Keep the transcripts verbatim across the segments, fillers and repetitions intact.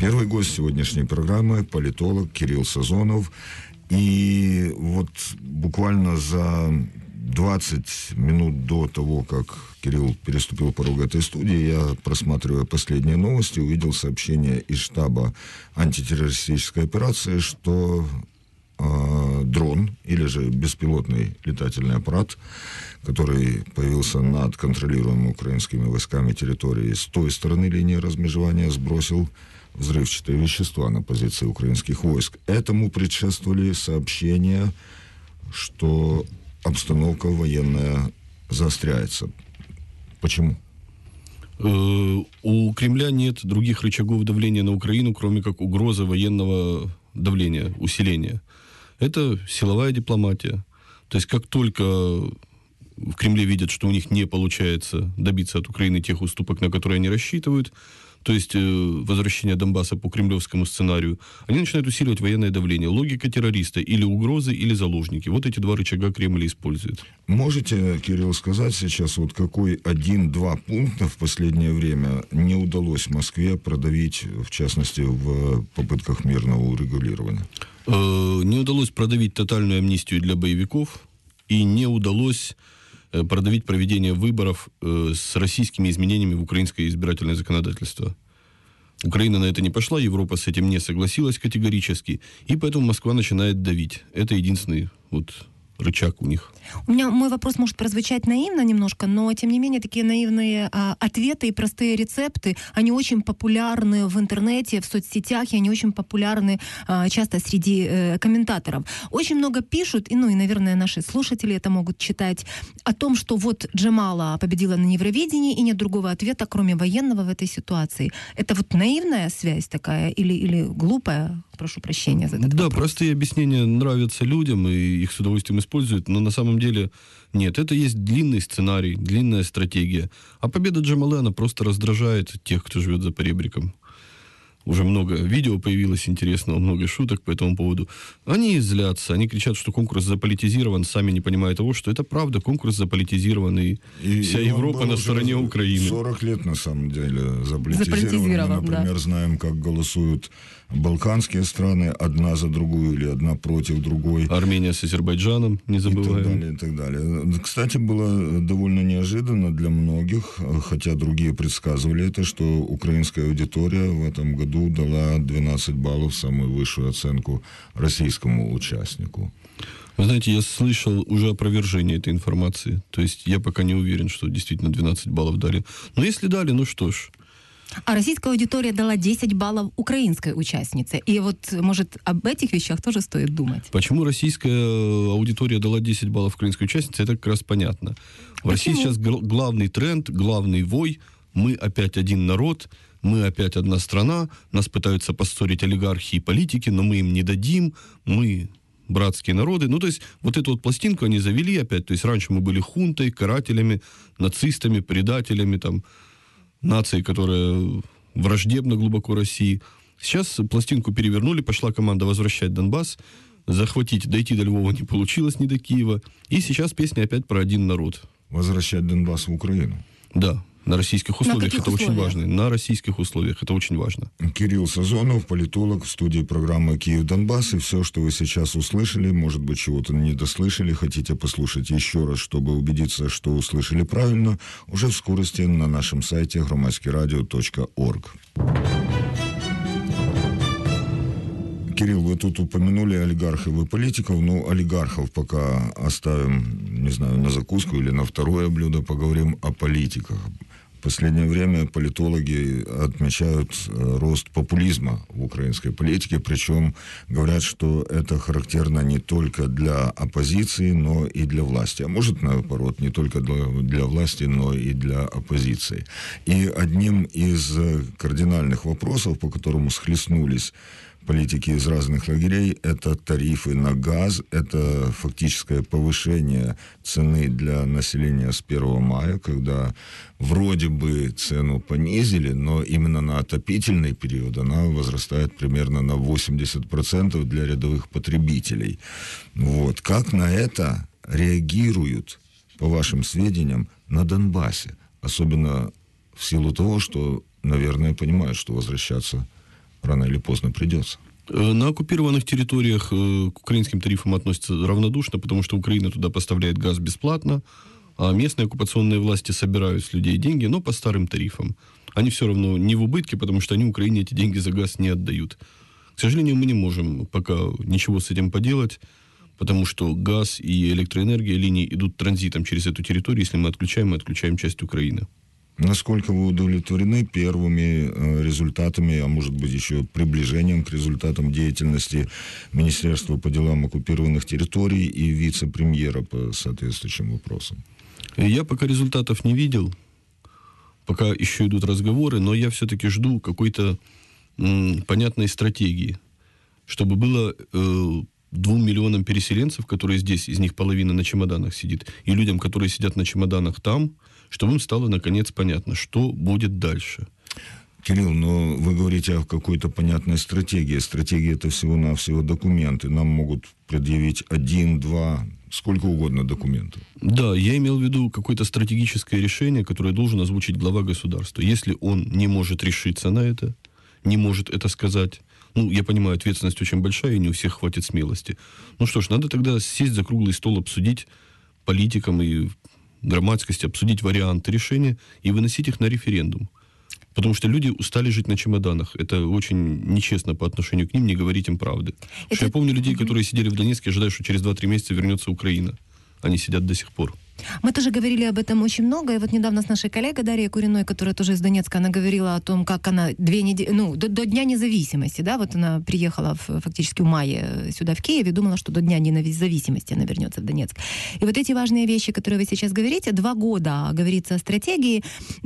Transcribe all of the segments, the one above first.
Первый гость сегодняшней программы – политолог Кирилл Сазонов. И вот буквально за двадцать минут до того, как Кирилл переступил порог этой студии, я, просматривая последние новости, увидел сообщение из штаба антитеррористической операции, что э, дрон, или же беспилотный летательный аппарат, который появился над контролируемой украинскими войсками территорией с той стороны линии размежевания, сбросил взрывчатые вещества на позиции украинских войск. Этому предшествовали сообщения, что обстановка военная заостряется. Почему? У Кремля нет других рычагов давления на Украину, кроме как угрозы военного давления, усиления. Это силовая дипломатия. То есть как только в Кремле видят, что у них не получается добиться от Украины тех уступок, на которые они рассчитывают, то есть э, возвращение Донбасса по кремлевскому сценарию, они начинают усиливать военное давление. Логика террориста: или угрозы, или заложники. Вот эти два рычага Кремль использует. Можете, Кирилл, сказать сейчас, вот какой один-два пункта в последнее время не удалось Москве продавить, в частности, в попытках мирного урегулирования? Э, не удалось продавить тотальную амнистию для боевиков, и не удалось продавить проведение выборов э, с российскими изменениями в украинское избирательное законодательство. Украина на это не пошла, Европа с этим не согласилась категорически, и поэтому Москва начинает давить. Это единственный вот рычаг у них. У меня мой вопрос может прозвучать наивно немножко, но тем не менее такие наивные а, ответы и простые рецепты, они очень популярны в интернете, в соцсетях, и они очень популярны а, часто среди э, комментаторов. Очень много пишут, и, ну и, наверное, наши слушатели это могут читать, о том, что вот Джамала победила на Евровидении, и нет другого ответа, кроме военного в этой ситуации. Это вот наивная связь такая или, или глупая? Прошу прощения за этот Да, вопрос. простые объяснения нравятся людям, и их с удовольствием используют, но на самом деле нет. Это есть длинный сценарий, длинная стратегия. А победа Джамалы, она просто раздражает тех, кто живет за поребриком. Уже много видео появилось интересного, много шуток по этому поводу. Они злятся, они кричат, что конкурс заполитизирован, сами не понимая того, что это правда, конкурс заполитизирован, и, и вся и Европа на стороне Украины. сорок лет, на самом деле, заполитизирован. Заполитизирован, Мы, например, да. знаем, как голосуют балканские страны, одна за другую или одна против другой. Армения с Азербайджаном, не забываем. И так далее, и так далее. Кстати, было довольно неожиданно для многих, хотя другие предсказывали это, что украинская аудитория в этом году дала двенадцать баллов, самую высшую оценку российскому участнику. Вы знаете, я слышал уже опровержение этой информации. То есть я пока не уверен, что действительно двенадцать баллов дали. Но если дали, ну что ж. А российская аудитория дала десять баллов украинской участнице. И вот, может, об этих вещах тоже стоит думать. Почему российская аудитория дала десять баллов украинской участнице, это как раз понятно. В России сейчас главный тренд, главный вой: мы опять один народ, мы опять одна страна, нас пытаются поссорить олигархи и политики, но мы им не дадим, мы братские народы. Ну, то есть, вот эту вот пластинку они завели опять. То есть, раньше мы были хунтой, карателями, нацистами, предателями, там, нацией, которая враждебна глубоко России. Сейчас пластинку перевернули, пошла команда возвращать Донбасс, захватить, дойти до Львова не получилось, ни до Киева. И сейчас песня опять про один народ. Возвращать Донбасс в Украину. Да, на российских условиях. На это условиях? очень важно. На российских условиях. Это очень важно. Кирилл Сазонов, политолог, в студии программы «Киев-Донбасс». И все, что вы сейчас услышали, может быть, чего-то не дослышали, хотите послушать еще раз, чтобы убедиться, что услышали правильно, уже в скорости на нашем сайте громадский радио точка орг. Кирилл, вы тут упомянули олигархов и политиков. Ну, олигархов пока оставим, не знаю, на закуску или на второе блюдо, поговорим о политиках. В последнее время политологи отмечают рост популизма в украинской политике, причем говорят, что это характерно не только для оппозиции, но и для власти. А может, наоборот, не только для, для власти, но и для оппозиции. И одним из кардинальных вопросов, по которому схлестнулись политики из разных лагерей, это тарифы на газ, это фактическое повышение цены для населения с первого мая, когда вроде бы цену понизили, но именно на отопительный период она возрастает примерно на восемьдесят процентов для рядовых потребителей. Вот. Как на это реагируют, по вашим сведениям, на Донбассе? Особенно в силу того, что, наверное, понимают, что возвращаться рано или поздно придется. На оккупированных территориях к украинским тарифам относятся равнодушно, потому что Украина туда поставляет газ бесплатно, а местные оккупационные власти собирают с людей деньги, но по старым тарифам. Они все равно не в убытке, потому что они Украине эти деньги за газ не отдают. К сожалению, мы не можем пока ничего с этим поделать, потому что газ и электроэнергия, линии идут транзитом через эту территорию. Если мы отключаем, мы отключаем часть Украины. Насколько вы удовлетворены первыми э, результатами, а может быть еще приближением к результатам деятельности Министерства по делам оккупированных территорий и вице-премьера по соответствующим вопросам? Я пока результатов не видел, пока еще идут разговоры, но я все-таки жду какой-то м, понятной стратегии, чтобы было э, двум миллионам переселенцев, которые здесь, из них половина на чемоданах сидит, и людям, которые сидят на чемоданах там, чтобы им стало, наконец, понятно, что будет дальше. Кирилл, но вы говорите о какой-то понятной стратегии. Стратегия — это всего-навсего документы. Нам могут предъявить один, два, сколько угодно документов. Да, я имел в виду какое-то стратегическое решение, которое должен озвучить глава государства. Если он не может решиться на это, не может это сказать, ну, я понимаю, ответственность очень большая, и не у всех хватит смелости. Ну что ж, надо тогда сесть за круглый стол, обсудить политикам и громадскости, обсудить варианты решения и выносить их на референдум. Потому что люди устали жить на чемоданах. Это очень нечестно по отношению к ним, не говорить им правды. Это... Я помню людей, которые сидели в Донецке, ожидая, что через два-три месяца вернется Украина. Они сидят до сих пор. Мы тоже говорили об этом очень много, и вот недавно с нашей коллегой Дарьей Куриной, которая тоже из Донецка, она говорила о том, как она две недели, ну, до, до Дня независимости, да, вот она приехала в, фактически в мае сюда, в Киев, и думала, что до Дня независимости она вернется в Донецк. И вот эти важные вещи, которые вы сейчас говорите, два года говорится о стратегии,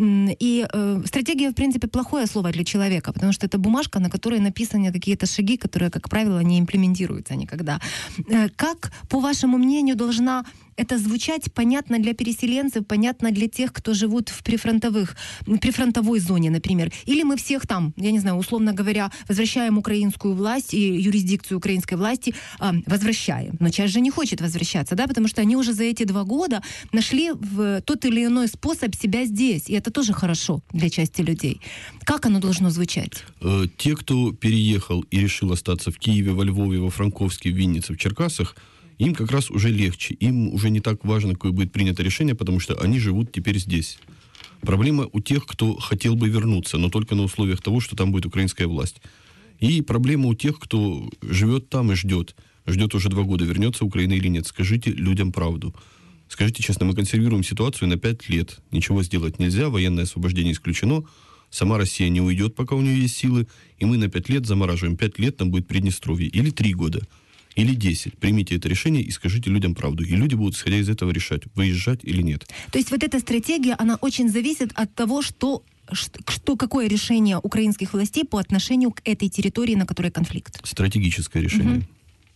и э, стратегия, в принципе, плохое слово для человека, потому что это бумажка, на которой написаны какие-то шаги, которые, как правило, не имплементируются никогда. Э, как, по вашему мнению, должна это звучать понятно для переселенцев, понятно для тех, кто живут в прифронтовых, прифронтовой зоне, например. Или мы всех там, я не знаю, условно говоря, возвращаем украинскую власть и юрисдикцию украинской власти, э, возвращаем. Но часть же не хочет возвращаться, да, потому что они уже за эти два года нашли в тот или иной способ себя здесь. И это тоже хорошо для части людей. Как оно должно звучать? Те, кто переехал и решил остаться в Киеве, во Львове, во Франковске, в Виннице, в Черкасах, им как раз уже легче, им уже не так важно, какое будет принято решение, потому что они живут теперь здесь. Проблема у тех, кто хотел бы вернуться, но только на условиях того, что там будет украинская власть. И проблема у тех, кто живет там и ждет. Ждет уже два года, вернется Украина или нет. Скажите людям правду. Скажите честно, мы консервируем ситуацию на пять лет. Ничего сделать нельзя, военное освобождение исключено. Сама Россия не уйдет, пока у нее есть силы. И мы на пять лет замораживаем. Пять лет там будет Приднестровье. Или три года. Или десять. Примите это решение и скажите людям правду. И люди будут, исходя из этого, решать, выезжать или нет. То есть вот эта стратегия, она очень зависит от того, что, что какое решение украинских властей по отношению к этой территории, на которой конфликт. Стратегическое решение. Угу.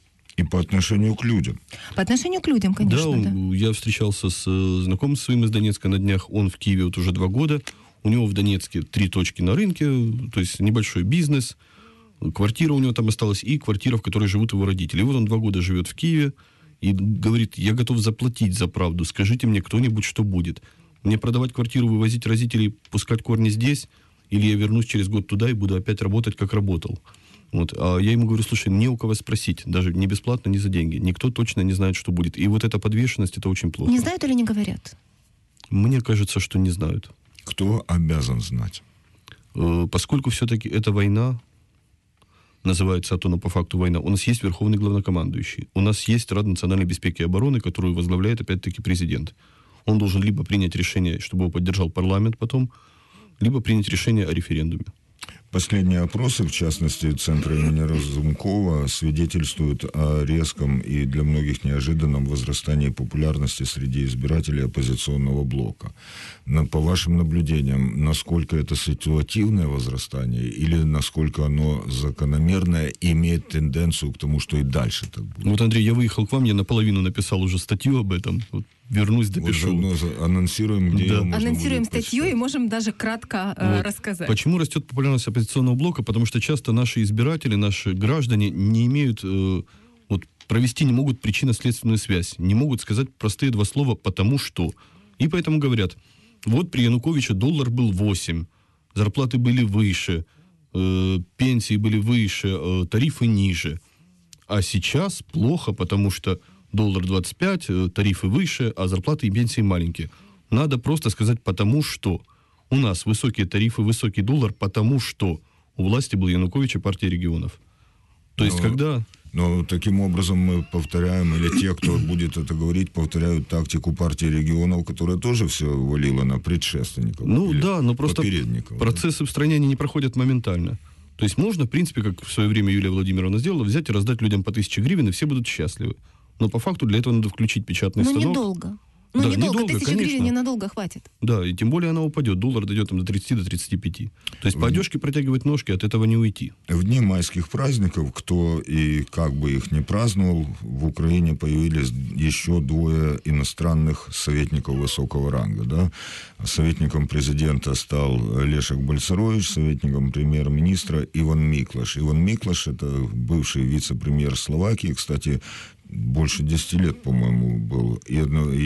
И по отношению к людям. По отношению к людям, конечно, да. да. Я встречался с знакомым своим из Донецка на днях. Он в Киеве вот уже два года. У него в Донецке три точки на рынке, то есть небольшой бизнес. Квартира у него там осталась, и квартира, в которой живут его родители. И вот он два года живет в Киеве и говорит, я готов заплатить за правду, скажите мне кто-нибудь, что будет. Мне продавать квартиру, вывозить родителей, пускать корни здесь, или я вернусь через год туда и буду опять работать, как работал. Вот. А я ему говорю, слушай, не у кого спросить, даже не бесплатно, не за деньги. Никто точно не знает, что будет. И вот эта подвешенность, это очень плохо. Не знают или не говорят? Мне кажется, что не знают. Кто обязан знать? Поскольку все-таки это война, называется, а то, но по факту война. У нас есть верховный главнокомандующий. У нас есть Рада национальной безопасности и обороны, которую возглавляет, опять-таки, президент. Он должен либо принять решение, чтобы его поддержал парламент потом, либо принять решение о референдуме. Последние опросы, в частности, Центра имени Разумкова, свидетельствуют о резком и для многих неожиданном возрастании популярности среди избирателей оппозиционного блока. Но, по вашим наблюдениям, насколько это ситуативное возрастание или насколько оно закономерное и имеет тенденцию к тому, что и дальше так будет? Вот, Андрей, я выехал к вам, я наполовину написал уже статью об этом. Вот, вернусь, допишу. Вот анонсируем, где да. ее можно Анонсируем будет статью почитать. И можем даже кратко э, вот. рассказать. Почему растет популярность оппозиционного блока? Потому что часто наши избиратели, наши граждане не имеют, э, вот, провести не могут причинно-следственную связь, не могут сказать простые два слова «потому что». И поэтому говорят, вот при Януковиче доллар был восемь, зарплаты были выше, э, пенсии были выше, э, тарифы ниже. А сейчас плохо, потому что доллар двадцать пять, э, тарифы выше, а зарплаты и пенсии маленькие. Надо просто сказать «потому что». У нас высокие тарифы, высокий доллар, потому что у власти был Янукович и партия регионов. То есть, но, когда... Но таким образом мы повторяем, или те, кто будет это говорить, повторяют тактику партии регионов, которая тоже все валила на предшественников. Ну да, но просто процессы да. в стране они не проходят моментально. То есть можно, в принципе, как в свое время Юлия Владимировна сделала, взять и раздать людям по тысяче гривен, и все будут счастливы. Но по факту для этого надо включить печатный но станок. Но недолго. Ну, да, недолго, недолго, тысяча конечно. гривен ненадолго хватит. Да, и тем более она упадет. Доллар дойдет там, до тридцати, до тридцати пяти. То есть по одежке протягивать ножки, от этого не уйти. В дни майских праздников, кто и как бы их не праздновал, в Украине появились еще двое иностранных советников высокого ранга. Да? Советником президента стал Лешек Бальцерович, советником премьер-министра Иван Миклаш. Иван Миклаш — это бывший вице-премьер Словакии, кстати, больше десяти лет, по-моему, был. И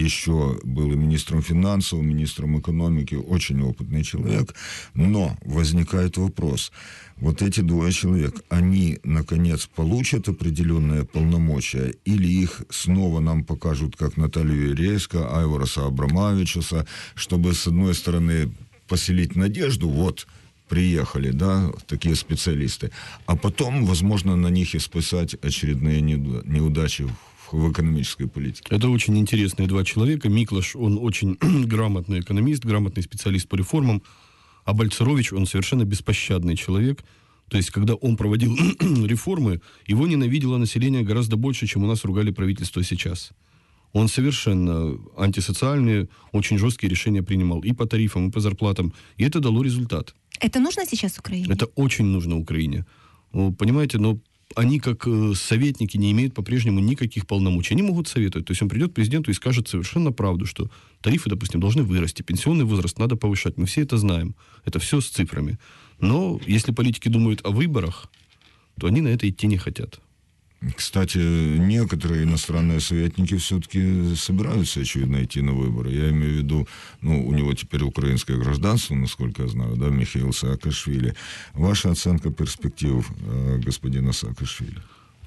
еще был и министром финансов, министром экономики, очень опытный человек. Но возникает вопрос. Вот эти двое человек, они, наконец, получат определенные полномочия, или их снова нам покажут, как Наталью Ерейска, Айвараса Абрамавичуса, чтобы, с одной стороны, поселить надежду, вот, приехали, да, такие специалисты, а потом, возможно, на них и списать очередные неудачи в, в экономической политике. Это очень интересные два человека. Миклаш, он очень грамотный экономист, грамотный специалист по реформам, а Бальцерович, он совершенно беспощадный человек. То есть, когда он проводил реформы, его ненавидело население гораздо больше, чем у нас ругали правительство сейчас. Он совершенно антисоциальные, очень жесткие решения принимал и по тарифам, и по зарплатам. И это дало результат. Это нужно сейчас Украине? Это очень нужно Украине. Понимаете, но они, как советники, не имеют по-прежнему никаких полномочий. Они могут советовать. То есть он придет к президенту и скажет совершенно правду, что тарифы, допустим, должны вырасти, пенсионный возраст надо повышать. Мы все это знаем. Это все с цифрами. Но если политики думают о выборах, то они на это идти не хотят. Кстати, некоторые иностранные советники все-таки собираются, очевидно, идти на выборы. Я имею в виду, ну, у него теперь украинское гражданство, насколько я знаю, да, Михаил Саакашвили. Ваша оценка перспектив э, господина Саакашвили?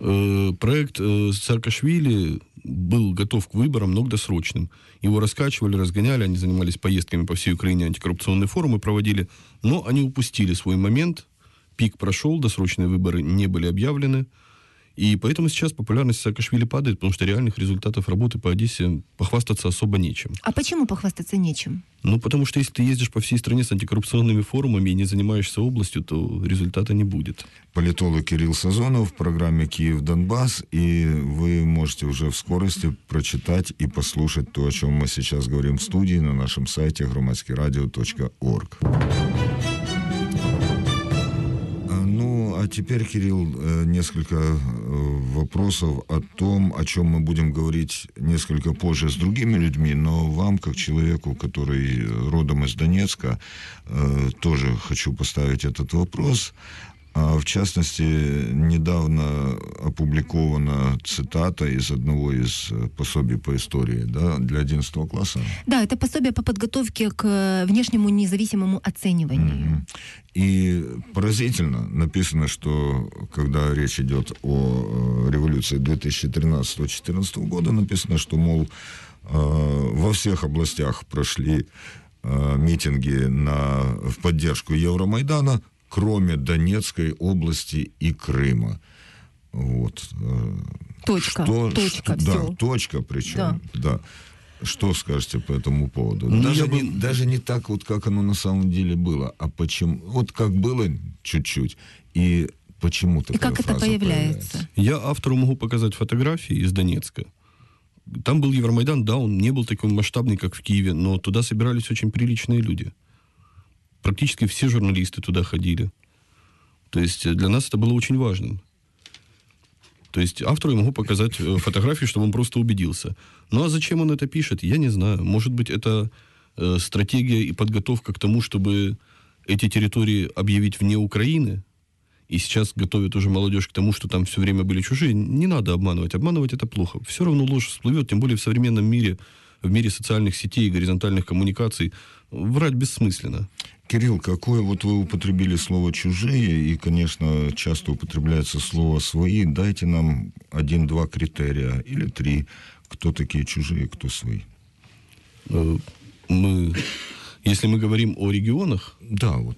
Э, проект э, Саакашвили был готов к выборам, но к досрочным. Его раскачивали, разгоняли, они занимались поездками по всей Украине, антикоррупционные форумы проводили, но они упустили свой момент, пик прошел, досрочные выборы не были объявлены. И поэтому сейчас популярность Саакашвили падает, потому что реальных результатов работы по Одессе похвастаться особо нечем. А почему похвастаться нечем? Ну, потому что если ты ездишь по всей стране с антикоррупционными форумами и не занимаешься областью, то результата не будет. Политолог Кирилл Сазонов в программе «Киев-Донбасс», и вы можете уже в скорости прочитать и послушать то, о чем мы сейчас говорим в студии на нашем сайте громадский радио точка орг. А теперь, Кирилл, несколько вопросов о том, о чем мы будем говорить несколько позже с другими людьми, но вам, как человеку, который родом из Донецка, тоже хочу поставить этот вопрос. В частности, недавно опубликована цитата из одного из пособий по истории, да, для одиннадцатого класса. Да, это пособие по подготовке к внешнему независимому оцениванию. Mm-hmm. И поразительно написано, что когда речь идет о революции две тысячи тринадцатого — две тысячи четырнадцатого года, написано, что, мол, во всех областях прошли митинги на, в поддержку Евромайдана, кроме Донецкой области и Крыма. Вот. Точка. Что, точка. Что, все. Да, точка причем. Да. Да. Что скажете по этому поводу? Ну, даже, бы... не, даже не так, вот, как оно на самом деле было, а почему. Вот как было чуть-чуть, и почему такая и как фраза это появляется? появляется. Я автору могу показать фотографии из Донецка. Там был Евромайдан, да, он не был такой масштабный, как в Киеве, но туда собирались очень приличные люди. Практически все журналисты туда ходили. То есть для нас это было очень важным. То есть автору я могу показать фотографии, чтобы он просто убедился. Ну а зачем он это пишет, я не знаю. Может быть, это э, стратегия и подготовка к тому, чтобы эти территории объявить вне Украины. И сейчас готовят уже молодежь к тому, что там все время были чужие. Не надо обманывать. Обманывать это плохо. Все равно ложь всплывет, тем более в современном мире, в мире социальных сетей и горизонтальных коммуникаций. Врать бессмысленно. Кирилл, какое вот вы употребили слово «чужие», и, конечно, часто употребляется слово «свои». Дайте нам один-два критерия, или три. Кто такие чужие, кто свои? Мы, если мы говорим о регионах... Да, вот...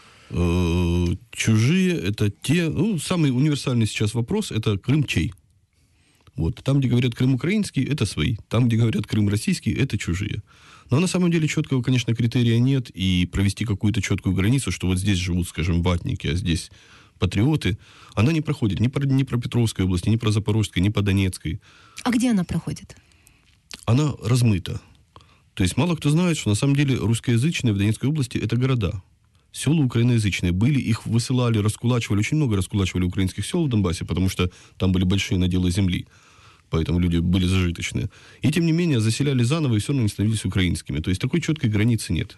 Чужие — это те... Ну, самый универсальный сейчас вопрос — это Крым чей? Вот. Там, где говорят Крым украинский, это свои. Там, где говорят Крым российский, это чужие. Но на самом деле четкого, конечно, критерия нет. И провести какую-то четкую границу, что вот здесь живут, скажем, ватники, а здесь патриоты, она не проходит ни по Днепропетровской области, ни по Запорожской, ни по Донецкой. А где она проходит? Она размыта. То есть мало кто знает, что на самом деле русскоязычные в Донецкой области — это города. Села украиноязычные были, их высылали, раскулачивали. Очень много раскулачивали украинских сел в Донбассе, потому что там были большие наделы земли. Поэтому люди были зажиточные. И, тем не менее, заселяли заново и все равно не становились украинскими. То есть такой четкой границы нет.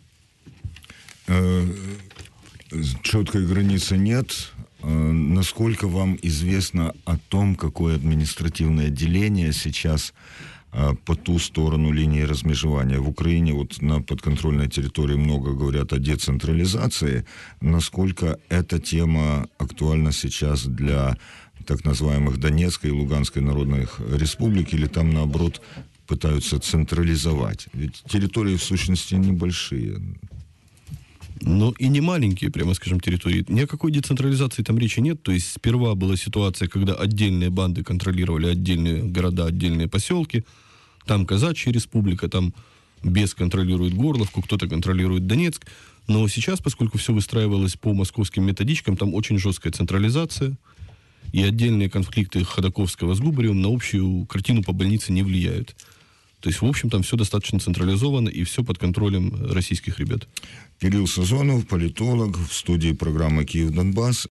Четкой границы нет. Насколько вам известно о том, какое административное деление сейчас по ту сторону линии размежевания? В Украине вот на подконтрольной территории много говорят о децентрализации. Насколько эта тема актуальна сейчас для так называемых Донецкой и Луганской народных республик, или там, наоборот, пытаются централизовать? Ведь территории, в сущности, небольшие. Ну, и не маленькие, прямо скажем, территории. Ни о какой децентрализации там речи нет. То есть сперва была ситуация, когда отдельные банды контролировали отдельные города, отдельные поселки. Там Казачья республика, там Бес контролирует Горловку, кто-то контролирует Донецк. Но сейчас, поскольку все выстраивалось по московским методичкам, там очень жесткая централизация. И отдельные конфликты Ходаковского с Губаревым на общую картину по больнице не влияют. То есть, в общем, там все достаточно централизовано и все под контролем российских ребят. Кирилл Сазонов, политолог, в студии программы «Киев-Донбасс».